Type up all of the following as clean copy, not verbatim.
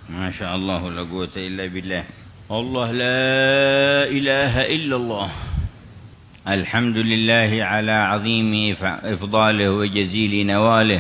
ما شاء الله لا قوة إلا بالله. الله لا إله إلا الله. الحمد لله على عظيم إفضاله وجزيل نواله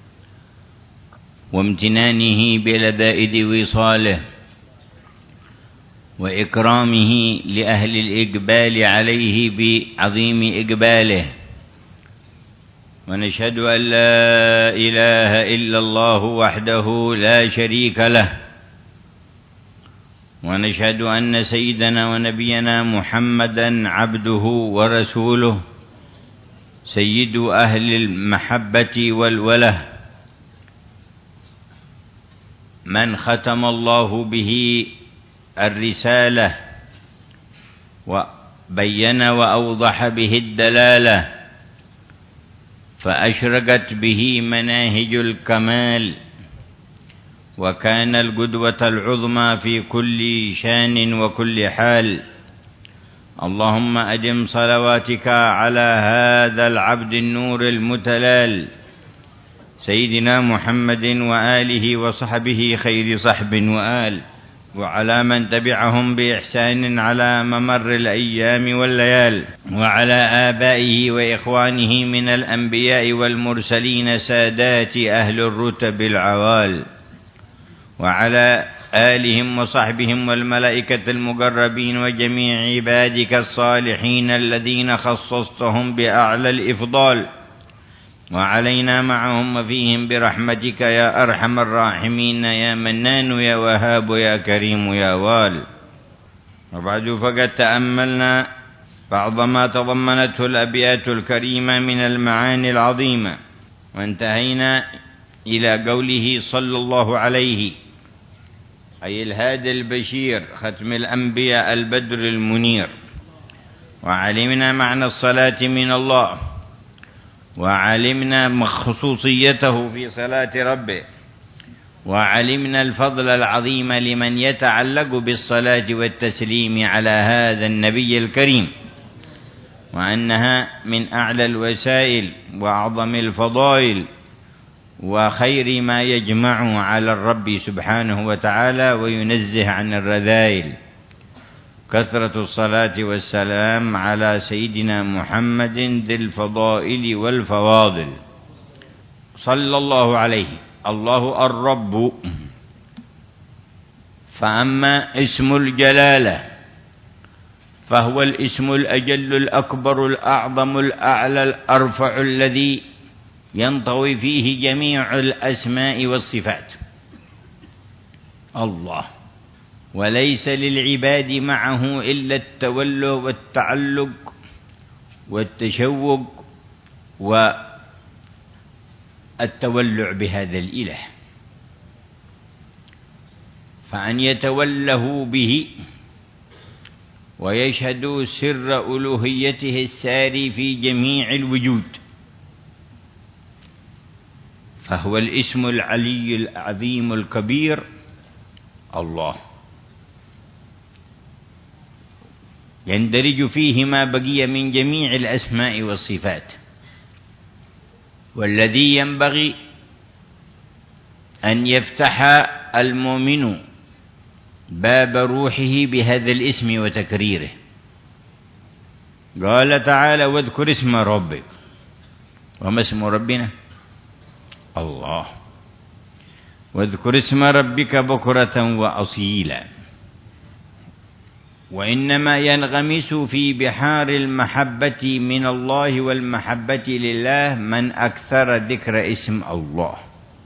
وامتنانه بلذائذ وصاله وإكرامه لأهل الإقبال عليه بعظيم إقباله. ونشهد أن لا إله إلا الله وحده لا شريك له، ونشهد أن سيدنا ونبينا محمدا عبده ورسوله سيد أهل المحبة والوله، من ختم الله به الرسالة وبين وأوضح به الدلالة، فأشرقت به مناهج الكمال، وكان القدوة العظمى في كل شان وكل حال. اللهم أدم صلواتك على هذا العبد النور المتلال سيدنا محمد وآله وصحبه خير صحب وآل، وعلى من تبعهم بإحسان على ممر الأيام والليال، وعلى آبائه وإخوانه من الأنبياء والمرسلين سادات أهل الرتب العوال، وعلى آلهم وصحبهم والملائكة المقربين وجميع عبادك الصالحين الذين خصصتهم بأعلى الإفضال، وعلينا معهم وفيهم برحمتك يا أرحم الراحمين يا منان يا وهاب يا كريم يا وال. وبعد، فقد تأملنا بعض ما تضمنته الأبيات الكريمة من المعاني العظيمة، وانتهينا إلى قوله صلى الله عليه، أي الهادي البشير ختم الأنبياء البدر المنير. وعلمنا معنى الصلاة من الله، وعلمنا خصوصيته في صلاة ربه، وعلمنا الفضل العظيم لمن يتعلق بالصلاة والتسليم على هذا النبي الكريم، وأنها من أعلى الوسائل وأعظم الفضائل وخير ما يجمع على الرب سبحانه وتعالى وينزه عن الرذائل. كثرة الصلاة والسلام على سيدنا محمد ذي الفضائل والفواضل صلى الله عليه. الله الرب، فأما اسم الجلالة فهو الاسم الأجل الأكبر الأعظم الأعلى الأرفع الذي ينطوي فيه جميع الأسماء والصفات. الله، وليس للعباد معه إلا التوله والتعلق والتشوق والتولع بهذا الإله، فأن يتوله به ويشهدوا سر ألوهيته الساري في جميع الوجود، فهو الاسم العلي العظيم الكبير الله، يندرج فيه ما بقي من جميع الأسماء والصفات، والذي ينبغي أن يفتح المؤمن باب روحه بهذا الاسم وتكريره. قال تعالى: واذكر اسم ربك. وما اسم ربنا؟ الله. واذكر اسم ربك بكرة وأصيلا. وإنما ينغمس في بحار المحبة من الله والمحبة لله من أكثر ذكر اسم الله.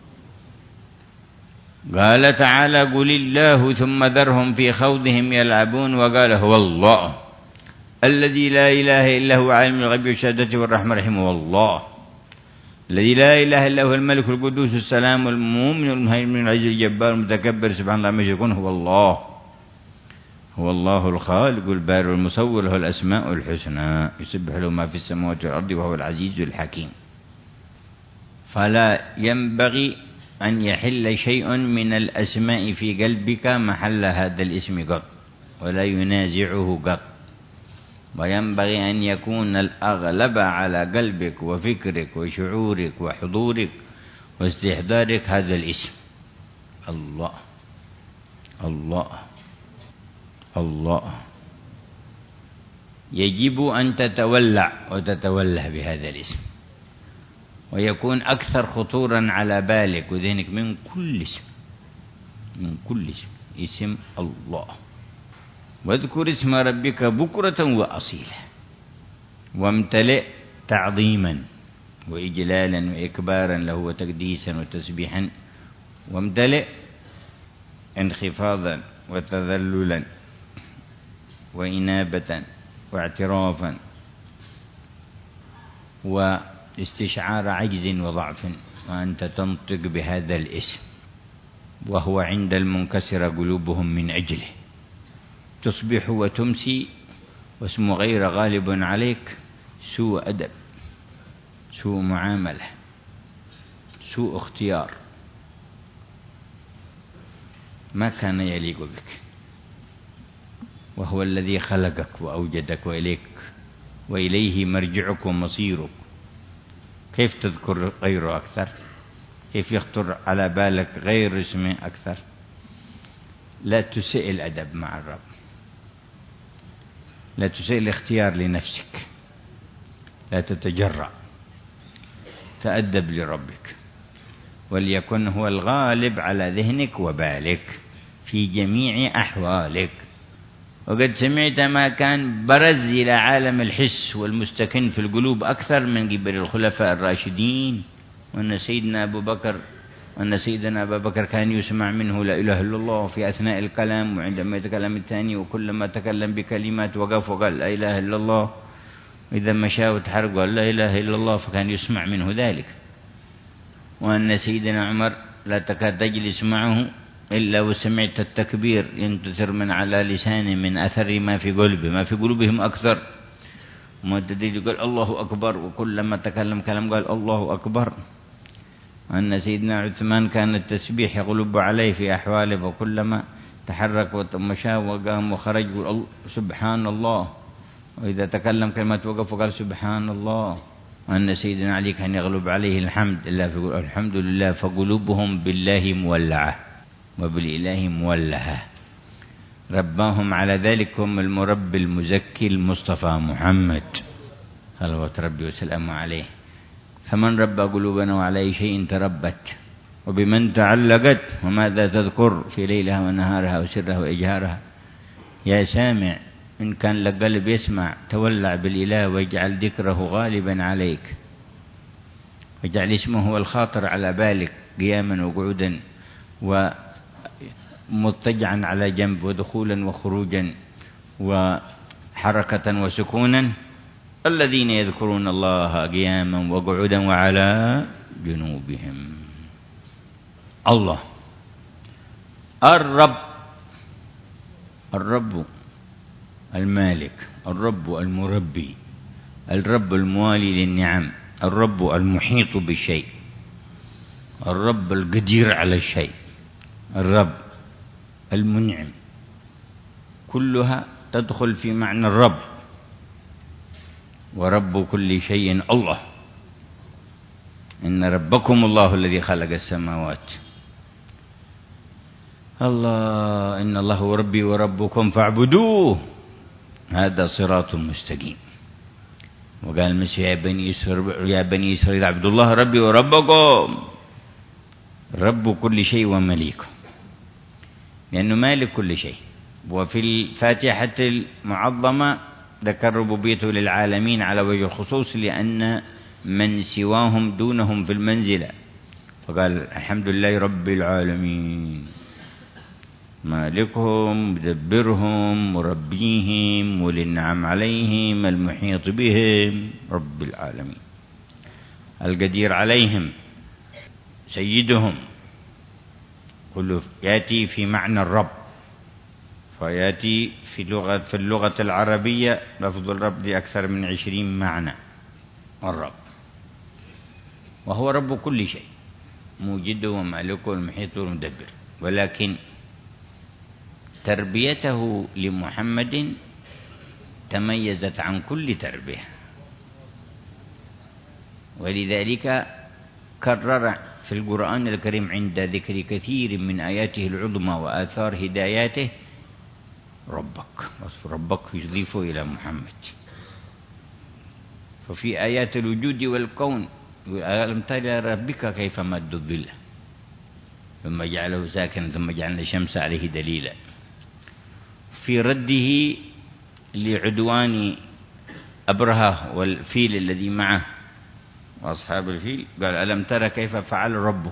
قال تعالى: قل الله ثم ذرهم في خوضهم يلعبون. وقال: هو الله الذي لا إله إلا هو عالم الغيب والشهادة والرحمن الرحيم. هو الله الذي لا إله إلا هو الملك القدوس السلام المؤمن المهيمن العزيز الجبار المتكبر سبحان الله عما يشركون. هو الله. هو الله الخالق البارئ المصور، له الأسماء الحسنى يسبح له ما في السماوات والأرض وهو العزيز الحكيم. فلا ينبغي أن يحل شيء من الأسماء في قلبك محل هذا الاسم قط، ولا ينازعه قط، وينبغي أن يكون الأغلب على قلبك وفكرك وشعورك وحضورك واستحضارك هذا الاسم الله. الله الله. يجب أن تتولع وتتوله بهذا الاسم، ويكون أكثر خطورا على بالك وذهنك من كل اسم، من كل اسم، اسم الله. واذكر اسم ربك بكرة وأصيلا، وامتلئ تعظيما وإجلالا وإكبارا له وتقديسا وتسبيحا، وامتلئ انخفاضا وتذللا وإنابة واعترافا واستشعار عجز وضعف، وأنت تنطق بهذا الاسم وهو عند المنكسر قلوبهم من أجله. تصبح وتمسي واسم غير غالب عليك، سوء أدب، سوء معاملة، سوء اختيار، ما كان يليق بك، وهو الذي خلقك وأوجدك وإليه مرجعك ومصيرك. كيف تذكر غيره أكثر؟ كيف يخطر على بالك غير اسمه أكثر؟ لا تسئ الأدب مع الرب، لا تسئ الاختيار لنفسك، لا تتجرأ، تأدب لربك، وليكن هو الغالب على ذهنك وبالك في جميع أحوالك. وقد سمعت ما كان برز إلى عالم الحس والمستكن في القلوب أكثر من قبل الخلفاء الراشدين، وأن سيدنا أبا بكر كان يسمع منه لا إله إلا الله في أثناء الكلام، وعندما يتكلم الثاني وكلما تكلم بكلمات وقف وقال لا إله إلا الله، وإذا مشى وتحرك قال لا إله إلا الله، فكان يسمع منه ذلك. وأن سيدنا عمر لا تكاد تجلس معه إلا وسمعت التكبير ينتثر من على لسانه من أثر ما في قلبه، ما في قلوبهم أكثر. معتدل قال الله أكبر، وكلما تكلم كلام قال الله أكبر. وأن سيدنا عثمان كان التسبيح يغلب عليه في أحواله، فكلما تحرك ومشى وقام وخرج قال سبحان الله، وإذا تكلم كلمة وقف وقال سبحان الله. وأن سيدنا علي كان يغلب عليه الحمد لله، فيقول الحمد لله، فقلوبهم بالله مولعة وبالإله مولهة. رباهم على ذلك هم المربي المزكي المصطفى محمد صلوات ربي وسلامه عليه. فمن ربى قلوبنا وعلى أي شيء تربت، وبمن تعلقت، وماذا تذكر في ليلها ونهارها وسرها وإجهارها. يا سامع، إن كان لك قلب يسمع تولع بالإله، واجعل ذكره غالبا عليك، واجعل اسمه هو الخاطر على بالك قياما وقعودا ومضطجعا على جنب، ودخولا وخروجا، وحركة وسكونا. الذين يذكرون الله قياما وقعودا وعلى جنوبهم. الله الرب المالك، الرب المربي، الرب الموالي للنعم، الرب المحيط بالشيء، الرب القدير على الشيء، الرب المنعم، كلها تدخل في معنى الرب. ورب كل شيء الله، إن ربكم الله الذي خلق السماوات. الله إن الله هو ربي وربكم فاعبدوه، هذا صراط مستقيم. وقال المسيح يا بني إسرائيل اعبدوا الله ربي وربكم، رب كل شيء ومليكه، لأنه مالك كل شيء. وفي الفاتحة المعظمة ذكر ربوبيته للعالمين على وجه الخصوص، لأن من سواهم دونهم في المنزلة، فقال الحمد لله رب العالمين، مالكهم، مدبرهم، مربيهم، وللنعم عليهم، المحيط بهم، رب العالمين، القدير عليهم، سيدهم. كله يأتي في معنى الرب، فيأتي في اللغة العربية لفظ الرب لأكثر من 20 معنى. الرب وهو رب كل شيء، موجده ومالكه والمحيط والمدبر. ولكن تربيته لمحمد تميزت عن كل تربية، ولذلك كرر في القرآن الكريم عند ذكر كثير من آياته العظمى وآثار هداياته ربك، وصف ربك يضيفه إلى محمد. ففي آيات الوجود والكون ألم تر إلى ربك كيف مد الظل ثم جعله ساكنا ثم جعلنا الشمس عليه دليلا. في رده لعدوان أبرهة والفيل الذي معه وأصحاب الفيل قال ألم تر كيف فعل ربك.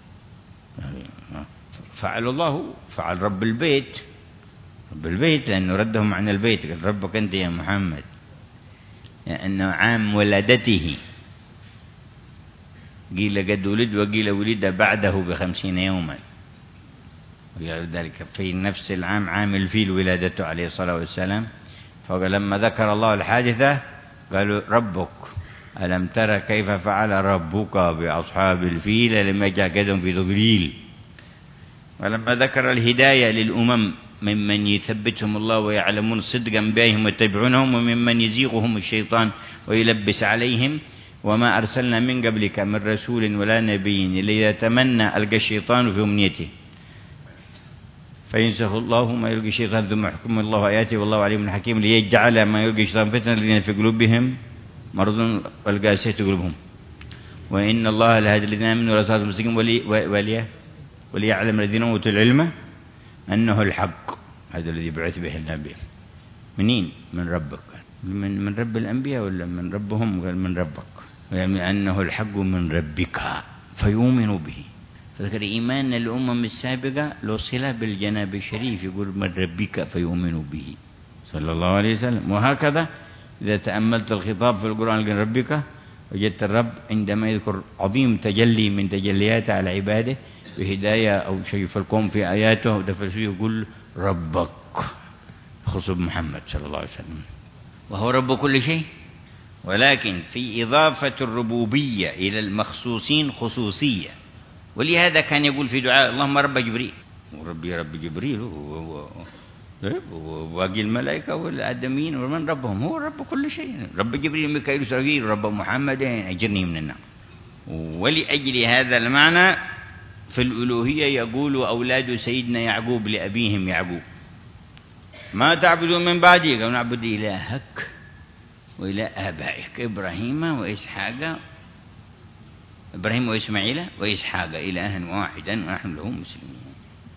فعل الله، فعل رب البيت، رب البيت لأنه ردهم عن البيت. قال ربك أنت يا محمد، لأنه عام ولادته، قيل قد ولد وقيل ولد بعده ب50 يوما، ولذلك في نفس العام عام الفيل ولادته عليه الصلاة والسلام. فلما ذكر الله الحادثة قالوا ربك ألم تر كيف فعل ربك بأصحاب الفيل لما جاء في تضليل. ولما ذكر الهداية للأمم ممن يثبتهم الله ويعلمون صدقا بهم ويتبعونهم، وممن يزيغهم الشيطان ويلبس عليهم، وما أرسلنا من قبلك من رسول ولا نبي إلا يتمنى ألقى الشيطان في أمنيته فينسخ الله ما يلقي الشيطان ثم يحكم الله آياته والله عليم حكيم، ليجعل ما يلقي الشيطان فتنة الذين في قلوبهم مرض والقاسية قلوبهم وإن الله لهادي الذين آمنوا إلى صراط مستقيم وليعلم الذين أوتوا العلم أنه الحق. هذا الذي بعث به النبي. منين؟ من ربك. من رب الأنبياء ولا من ربهم؟ قال من ربك، يعني أنه الحق من ربك فيؤمنوا به. فذكر إيمان الأمم السابقة له صلة بالجناب الشريف، يقول من ربك فيؤمنوا به صلى الله عليه وسلم. وهكذا إذا تأملت الخطاب في القرآن قال ربك، وجدت الرب عندما يذكر عظيم تجلي من تجلياته على عباده بهداية أو شيء في القوم في آياته دفلسوه يقول ربك، خصوص محمد صلى الله عليه وسلم، وهو رب كل شيء. ولكن في إضافة الربوبية إلى المخصوصين خصوصية، ولهذا كان يقول في دعاء اللهم رب جبريل، وربي رب جبريل وباقي الملائكة والآدمين ومن ربهم، هو رب كل شيء. رب جبريل ميكائيل إسرائيل رب محمد أجرني من النار. ولأجل هذا المعنى في الألوهية يقول أولاد سيدنا يعقوب لأبيهم يعقوب ما تعبدون من بعدي؟ قالوا نعبد إلهك وإله آبائك إبراهيم وإسحاق، إبراهيم وإسماعيل وإسحاق إلها واحدا ونحن له مسلمين.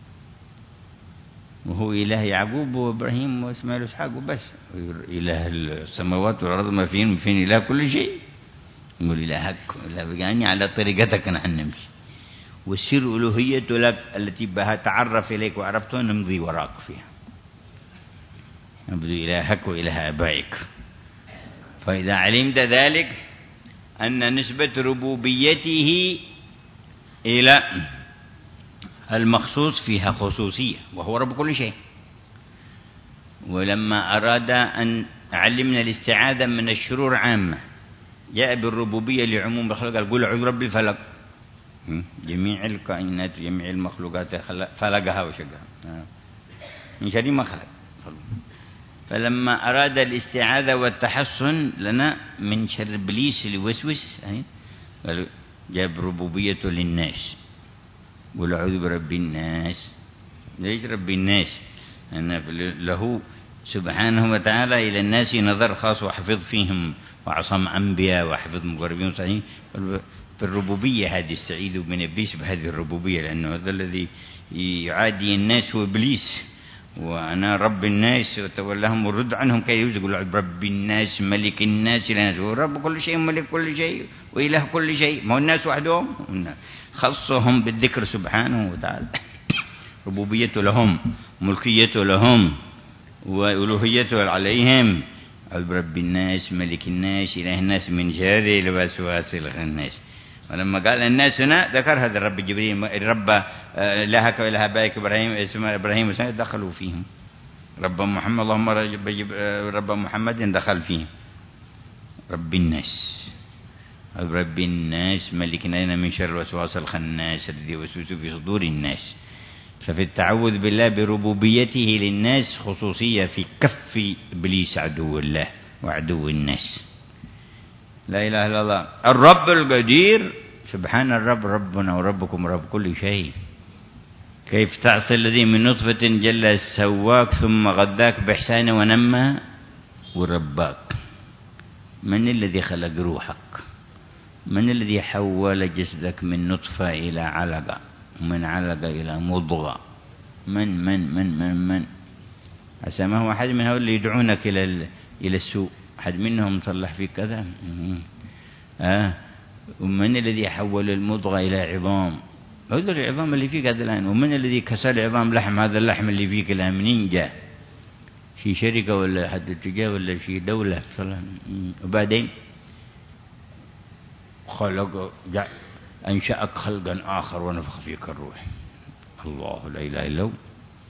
وهو إله يعقوب وإبراهيم وإسماعيل وإسحاق وبس، إله السماوات والأرض ما فين إله كل شيء. يقول إلهك يعني على طريقتك نحن نمشي، والسر ألوهية لك التي بها تعرف إليك وعرفته نمضي وراك فيها. نعبد إلهك وإله آبائك. فإذا علمت ذلك أن نسبة ربوبيته إلى المخصوص فيها خصوصية، وهو رب كل شيء. ولما أراد أن علمنا الاستعاذة من الشرور عامة جاء بالربوبية لعموم الخلق، قال أعوذ برب الفلق، جميع الكائنات جميع المخلوقات فلقها وشقها من شر ما خلق. فلما أراد الاستعاذة والتحصن لنا من شر إبليس اللي وسوس قال جاب ربوبيته للناس، قل أعوذ برب الناس. ليش رب الناس؟ أن له سبحانه وتعالى إلى الناس نظر خاص وحفظ فيهم وعصم أنبياء وحفظ مقربين صحيح. في الربوبية هذه استعيذوا من إبليس بهذه الربوبية، لأنه هذا الذي يعادي الناس هو إبليس، وأنا رب الناس وتولاهم ورد عنهم كي يقول رب الناس ملك الناس هو رب كل شيء ملك كل شيء وإله كل شيء. ما هو الناس وحدهم خصهم بالذكر سبحانه وتعالى. ربوبيته لهم، ملكيته لهم، وألوهيته عليهم. رب الناس ملك الناس إله الناس من شر الوسواس الخناس. ولما قال الناس هنا ذكر هذا الرب جبريل، الرب إلهك وإله آبائك إبراهيم إبراهيم دخلوا فيهم. رب محمد اللهم رب محمد دخل فيهم. رب الناس، رب الناس ملك الناس من شر الوسواس الخناس الذي يوسوس في صدور الناس. ففي التعوذ بالله بربوبيته للناس خصوصية في كف إبليس عدو الله وعدو الناس. لا إله إلا الله. الرب القدير سبحان الرب ربنا وربكم رب كل شيء. كيف تعصي الذي من نطفة جل سواك ثم غذاك بإحسانه ونمى ورباك. من الذي خلق روحك؟ من الذي حول جسدك من نطفة إلى علقة، ومن علقة إلى مضغة؟ من عسى ما هو أحد من هؤلاء اللي يدعونك إلى السوء، أحد منهم صلح فيك كذا. ومن الذي حول المضغة إلى عظام؟ هذول العظام اللي فيك هذا الآن. ومن الذي كسر عظام لحم؟ هذا اللحم اللي فيك الآن منين جاء؟ شي شركة ولا حد اتجاه ولا شي دولة؟ وبعدين أنشأك خلقا آخر ونفخ فيك الروح. الله لا إله إلا هو.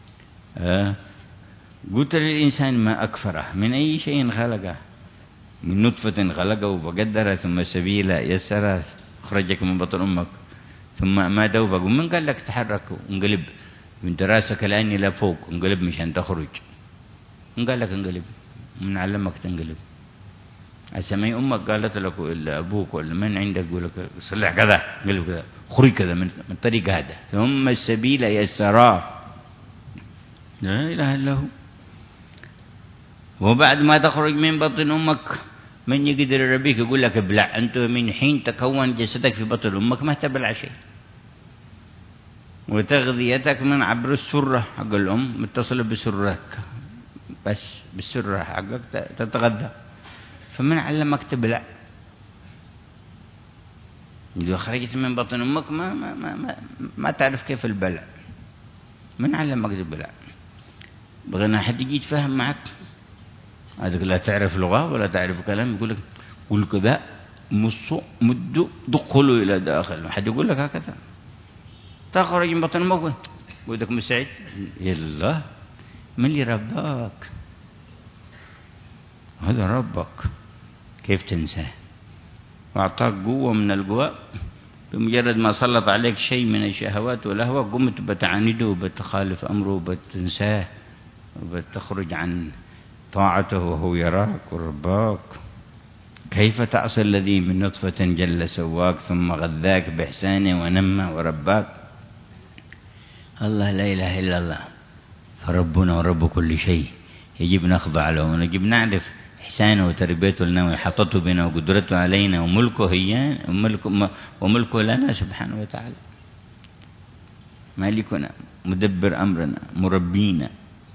قلت للإنسان ما أكفره، من أي شيء خلقه؟ من نطفة خلقه فقدره ثم سبيل يسره أخرجك من بطن أمك ثم أماته فقم. من قال لك تحرك انقلب من راسك الآن إلى فوق، انقلب مشان تخرج. من قال لك انقلب؟ من علمك تنقلب؟ أسمي أمك قالت لك ولا أبوك ولا من عندك يقول لك صلح كذا، انقلب كذا، خرج كذا من الطريق هذا. ثم السبيل يسره. لا إله إلا هو. وبعد ما تخرج من بطن أمك من يقدر يربيك؟ يقول لك ابلع. أنت من حين تكون جسدك في بطن أمك ما تبلع شيء. وتغذيتك من عبر السرة حق الأم، متصلة بسرك، بس بالسرة حقك تتغذى. فمن علمك تبلع؟ إذا خرجت من بطن أمك ما تعرف كيف البلع. من علمك تبلع؟ بغينا حد يجي يتفاهم معك. هذاك لا تعرف لغة ولا تعرف كلام، يقول لك قل كذا، مصوا مدوا دخلوا إلى داخل. حد يقول لك هكذا؟ تخرج من بطن أمك ودك مسعد. يلا من اللي رباك؟ هذا ربك. كيف تنساه؟ وأعطاك قوة من القوى. بمجرد ما سلط عليك شيء من الشهوات والأهواء قمت بتعانده وبتخالف أمره وبتنساه وبتخرج عن طاعته وهو يراك ورباك. كيف تعصي الذي من نطفة جل سواك ثم غذاك بإحسانه ونمى ورباك. الله لا إله إلا الله. فربنا ورب كل شيء يجب نخضع له ونجب نعرف إحسانه وتربيته لنا وإحاطته بنا وقدرته علينا وملكه لنا سبحانه وتعالى. مالكنا، مدبر أمرنا، مربينا،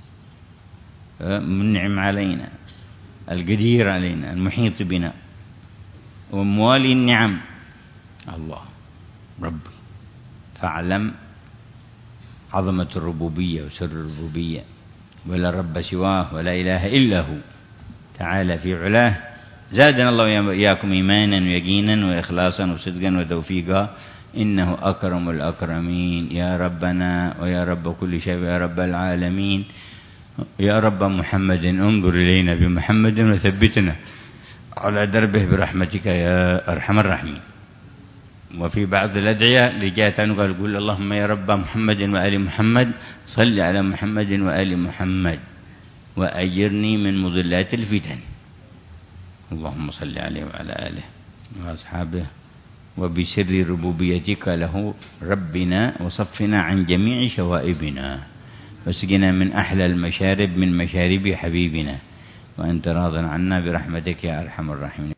منعم علينا، القدير علينا، المحيط بنا، وموالي النعم. الله ربي. فاعلم عظمة الربوبية وسر الربوبية، ولا رب سواه ولا إله إلا هو تعالى في علاه. زادنا الله وإياكم إيمانا ويقينا وإخلاصا وصدقا وتوفيقا، إنه أكرم الأكرمين. يا ربنا ويا رب كل شيء ويا رب العالمين. يا رب محمد انظر إلينا بمحمد وثبتنا على دربه برحمتك يا أرحم الراحمين. وفي بعض الأدعية لجاءت عنه قال اللهم يا رب محمد وآل محمد صل على محمد وآل محمد وأجرني من مضلات الفتن. اللهم صل عليه وعلى آله وأصحابه وبسر ربوبيتك له ربنا وصفنا عن جميع شوائبنا واسقنا من أحلى المشارب من مشارب حبيبنا وأنت راض عنا برحمتك يا أرحم الراحمين.